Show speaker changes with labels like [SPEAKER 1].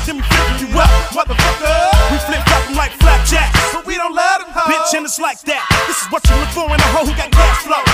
[SPEAKER 1] then we flip you up, motherfucker. We flip-flop them like flapjacks, but we don't let them hoe. Bitch, and it's like that. This is what you look for in a hoe who got cash flow.